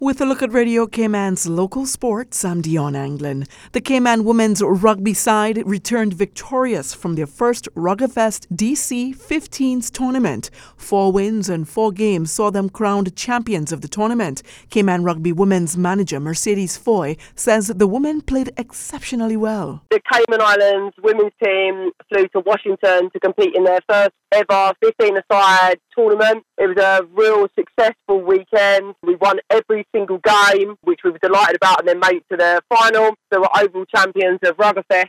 With a look at Radio Cayman's local sports, I'm Dion Anglin. The Cayman women's rugby side returned victorious from their first Ruggerfest DC 15s tournament. 4 wins and 4 games saw them crowned champions of the tournament. Cayman Rugby women's manager Mercedes Foy says the women played exceptionally well. The Cayman Islands women's team flew to Washington to compete in their first ever 15-a-side tournament. It was a real successful weekend. We won every single game, which we were delighted about, and then made it to the final. They were overall champions of Ruggerfest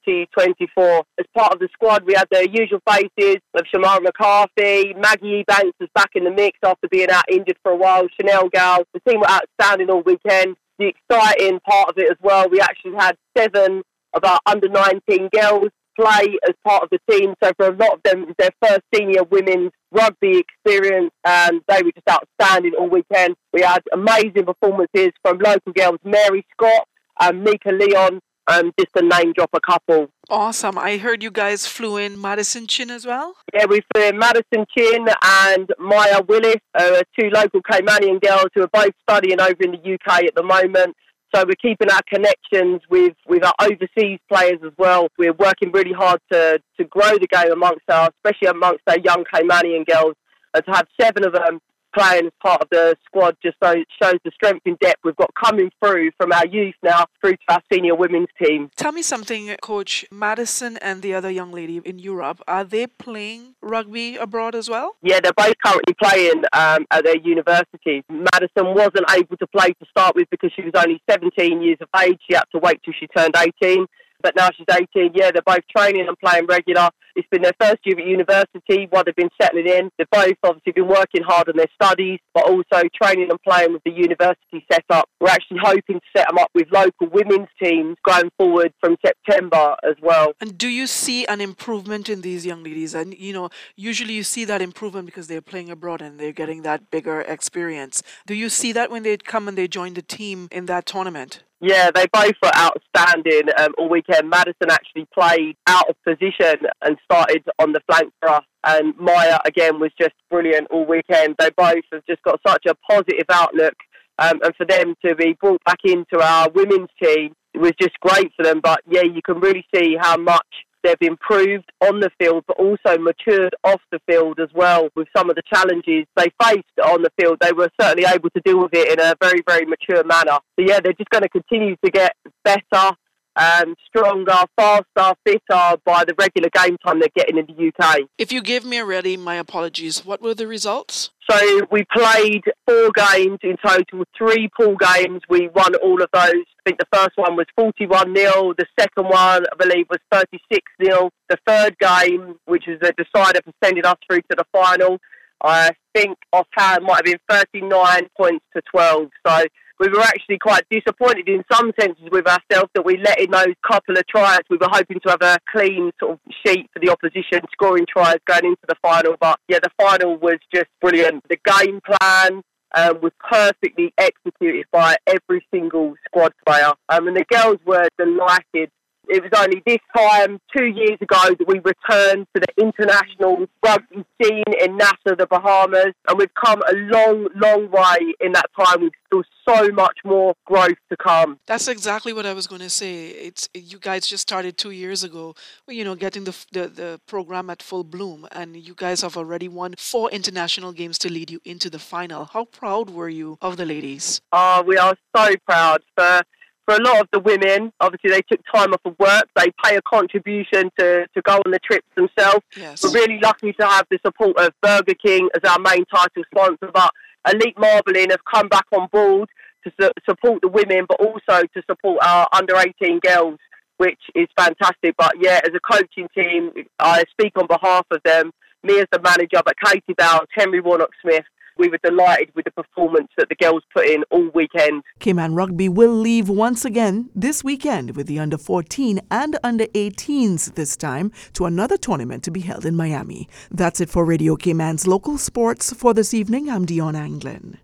2024. As part of the squad, we had the usual faces of Shamara McCarthy. Maggie Ebanks was back in the mix after being out injured for a while. Chanel Gal. The team were outstanding all weekend. The exciting part of it as well, we actually had 7 of our under-19 girls play as part of the team. So for a lot of them, it was their first senior women's rugby experience, and they were just outstanding all weekend. We had amazing performances from local girls, Mary Scott and Mika Leon, just to name drop a couple. Awesome. I heard you guys flew in Madison Chin as well? Yeah, we flew in Madison Chin and Maya Willis, 2 local Caymanian girls who are both studying over in the UK at the moment. So we're keeping our connections with our overseas players as well. We're working really hard to grow the game especially amongst our young Caymanian girls. And to have 7 of them playing as part of the squad just shows the strength and depth we've got coming through from our youth now through to our senior women's team. Tell me something, Coach. Madison and the other young lady in Europe, are they playing rugby abroad as well? Yeah, they're both currently playing at their universities. Madison wasn't able to play to start with because she was only 17 years of age. She had to wait till she turned 18. But now she's 18, yeah, they're both training and playing regular. It's been their first year at university while they've been settling in. They've both obviously been working hard on their studies, but also training and playing with the university setup. We're actually hoping to set them up with local women's teams going forward from September as well. And do you see an improvement in these young ladies? And, usually you see that improvement because they're playing abroad and they're getting that bigger experience. Do you see that when they come and they join the team in that tournament? Yeah, they both were outstanding all weekend. Madison actually played out of position and started on the flank for us. And Maya, again, was just brilliant all weekend. They both have just got such a positive outlook. And for them to be brought back into our women's team, it was just great for them. But, yeah, you can really see how much they've improved on the field, but also matured off the field as well with some of the challenges they faced on the field. They were certainly able to deal with it in a very, very mature manner. So, yeah, they're just going to continue to get better, stronger, faster, fitter by the regular game time they're getting in the UK. If you give me already, my apologies. What were the results? So we played 4 games in total, 3 pool games. We won all of those. I think the first one was 41-0. The second one, I believe, was 36-0. The third game, which was the decider for sending us through to the final, I think offhand might have been 39 points to 12. So we were actually quite disappointed in some senses with ourselves that we let in those couple of tries. We were hoping to have a clean sort of sheet for the opposition, scoring tries going into the final. But, yeah, the final was just brilliant. The game plan was perfectly executed by every single squad player. And the girls were delighted. It was only this time, 2 years ago, that we returned to the international rugby scene in Nassau, the Bahamas, and we've come a long, long way in that time. We've still so much more growth to come. That's exactly what I was going to say. You guys just started 2 years ago, getting the program at full bloom, and you guys have already won 4 international games to lead you into the final. How proud were you of the ladies? We are so proud. For a lot of the women, obviously they took time off of work. They pay a contribution to go on the trips themselves. Yes. We're really lucky to have the support of Burger King as our main title sponsor. But Elite Marbling have come back on board to support the women, but also to support our under-18 girls, which is fantastic. But yeah, as a coaching team, I speak on behalf of them. Me as the manager, but Katie Bowles, Henry Warnock-Smith, we were delighted with the performance that the girls put in all weekend. Cayman Rugby will leave once again this weekend with the under-14 and under-18s this time to another tournament to be held in Miami. That's it for Radio Cayman's local sports for this evening. I'm Dion Anglin.